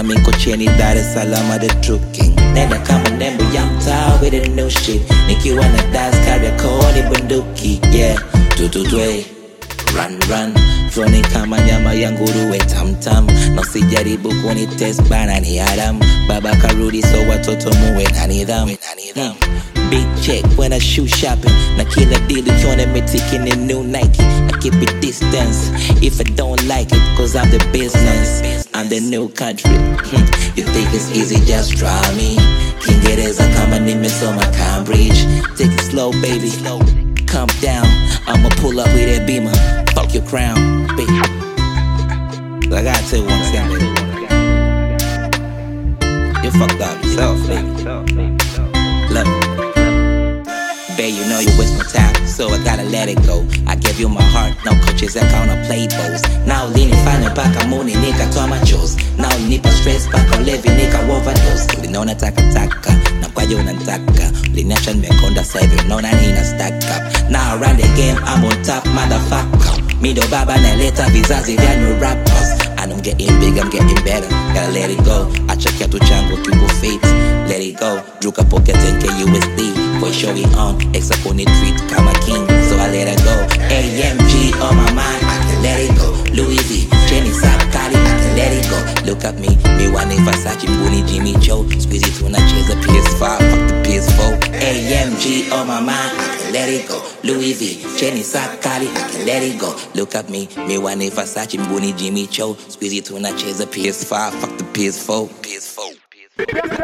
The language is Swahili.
Sasa Mikocheni, Dar es Salaam, the true king. Nenda kama nembo ya mtaa with the new shit. Nikiwa na das Kariakoni bunduki, yeah. Tututwe, run Froni kama nyama ya nguruwe tam na usijaribu kunitest bana ni Adam. Baba karudi so watoto muwe na nidhamu. Big check when I shoe shopping. Na kila deal ukiona me taking a new Nike. I keep it distance if I don't like it, cause I'm the business. I'm the new country. You think it's easy, just try me. Kiingereza kama nimesoma Cambridge. Take it slow baby, calm down. I'ma pull up with that beamer. Fuck your crown, baby. So I gotta tell you one thing, baby. You fucked up yourself, baby. Look, babe, you know you waste my time, so I gotta let it go. I gave you my heart, no coaches that count on play balls. Now lini fanya mpaka muni nikatoa machozi. Now nipa stress mpaka ulevi nika overdose. Uliniona taka na kwaje unanitaka. Uliniacha nimekonda sasa hivi unaona nina stack up. Now around the game I'm on top motherfucker. Mi ndo baba naleta vizazi vya new rappers. And I'm getting big, I'm getting better. Gotta let it go. Acha kiatu changu kingu fit. Let it go. Druka pocket 10k USD. For show it on. Exa kuni treat kama king. So I let it go. AMG on my mind. I can let it go. Louis V. Jenny Sakali. I can let it go. Look at me. Me wane Versace Mbuni Jimmy Cho. Squeezy tunacheza PS5. Fuck the PS4. AMG on my mind. I can let it go. Louis V. Jenny Sakali. I can let it go. Look at me. Me wane Versace Mbuni Jimmy Cho. Squeezy tunacheza PS5. Fuck the PS4.